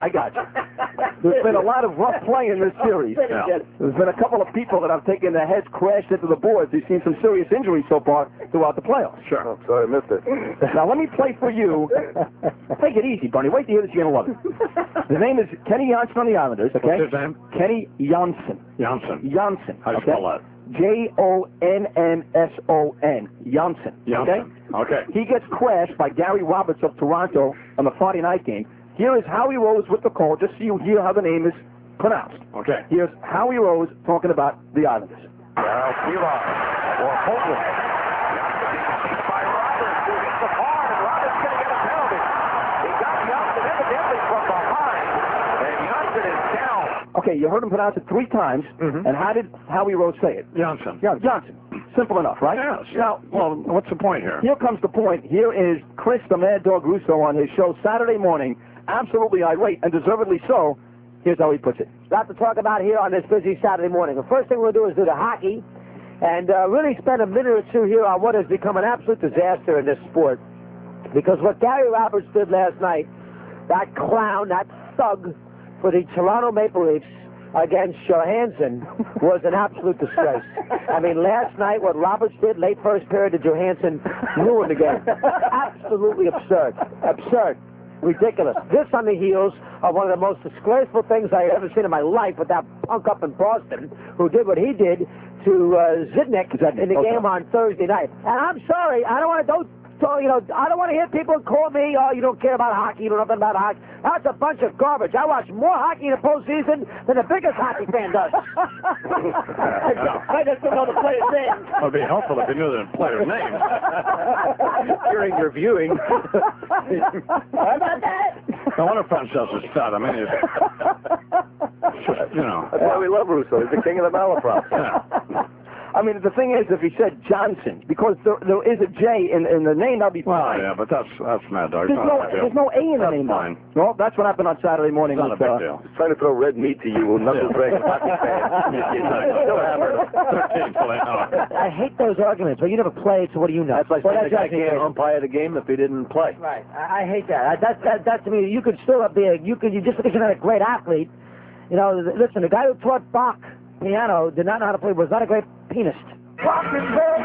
I got you. There's been a lot of rough play in this series. Yeah. There's been a couple of people that have taken their heads crashed into the boards. You've seen some serious injuries so far throughout the playoffs. Sure. Oh, sorry, I missed it. Now, let me play for you. Take it easy, Bernie. Wait to hear this. You're going to love it. His name is Kenny Janssen on the Islanders, okay? What's his name? Kenny Janssen. Janssen. Janssen. How do you spell that? Jonnsson. Janssen. Okay? Okay. He gets crashed by Gary Roberts of Toronto on the Friday night game. Here is Howie Rose with the call, just so you hear how the name is pronounced. Okay. Here's Howie Rose talking about the Islanders. Now, Pilar or Holtman. By Roberts, who hits the bar, and Roberts going to get a penalty. He got Janssen evidently from behind, and Janssen is down. Okay, you heard him pronounce it 3 times, and how did Howie Rose say it? Janssen. Yeah, Johnson. Simple enough, right? Yes. Now, Well, what's the point here? here comes the point. Here is Chris the Mad Dog Russo on his show Saturday morning, absolutely irate, and deservedly so. Here's how he puts it. Lot to talk about here on this busy Saturday morning. The first thing we'll do is do the hockey, and really spend a minute or two here on what has become an absolute disaster in this sport. Because what Gary Roberts did last night, that clown, that thug for the Toronto Maple Leafs against Johansson, was an absolute disgrace. I mean, last night what Roberts did, late first period to Johansson, ruined the game. Absolutely absurd. Absurd. Ridiculous. This on the heels of one of the most disgraceful things I have ever seen in my life with that punk up in Boston who did what he did to Zidnik in the game on Thursday night. And I'm sorry, I don't want to I don't want to hear people call me, oh, you don't care about hockey, you know nothing about hockey. That's a bunch of garbage. I watch more hockey in the postseason than the biggest hockey fan does. I just don't know the players' names. It would be helpful if you knew the player's name. During your viewing. How about that? No wonder Francesco is fat. I mean, it's just, you know. That's why we love Russo. He's the king of the malaprops. Yeah. I mean, the thing is, if he said Johnson, because there is a J in the name, that'll be Well, fine. yeah, but that's Mad Dog. There's no A in the name. Fine. Well, that's what happened on Saturday morning. It's not a big deal. He's trying to throw red meat to you, knuckle-dragging hockey fans. Still hammered. I hate those arguments. Well, you never played, so what do you know? That's like saying the guy can't umpire the game if he didn't play. Right. I hate that. That to me, you could still be you just because you're not a great athlete. You know, listen, the guy who taught Bach piano did not know how to play, was not a great pianist.